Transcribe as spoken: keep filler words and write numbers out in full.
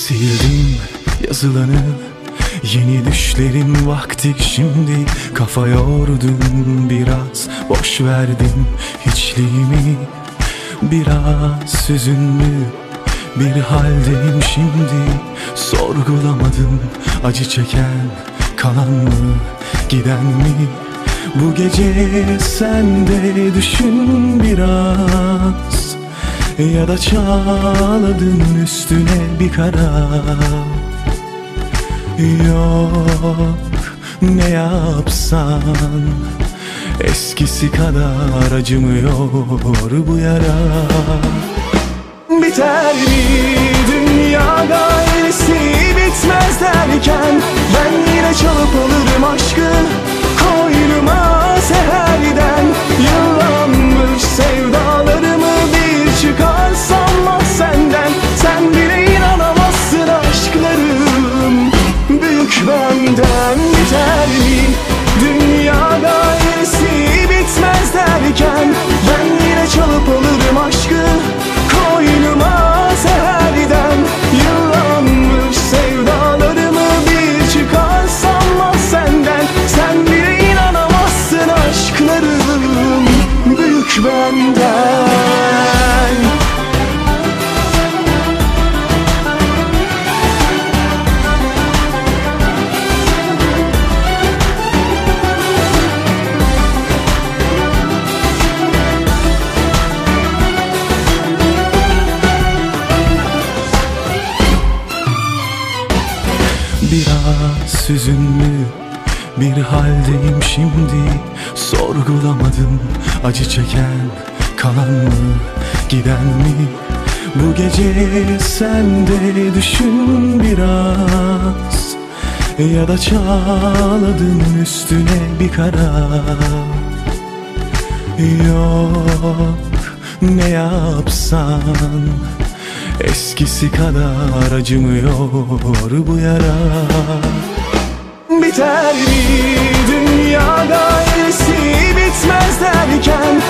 Sildim yazılanı, yeni düşlerin vakti şimdi. Kafa yordum biraz, boş verdim hiçliğimi. Biraz hüzünlü bir haldeyim şimdi. Sorgulamadım, acı çeken kalan mı giden mi? Bu gece sen de düşün biraz, ya da çağladın üstüne bir kara. Yok, ne yapsan eskisi kadar acımıyor bu yara. Biter mi dünyada iyisi bitmez derken, ben yine çalıp alırım aşkı koynuma seherden. Yıllanmış sevdalarımı bir çıkarsam ah senden, sen bile inanamazsın aşklarım büyük benden. Biter mi dünyada iyisi bitmez derken, ben yine çalıp alırım aşkı koynuma seherden. Yıllanmış sevdalarımı bir çıkarsam ah senden, sen bile inanamazsın aşklarım büyük benden. Biraz hüzünlü bir haldeyim şimdi. Sorgulamadım, acı çeken kalan mı giden mi? Bu gece sen de düşün biraz, ya da çağladın üstüne bir kara. Yok, ne yapsan eskisi kadar acımıyor bu yara. Biter mi dünyada iyisi bitmez derken,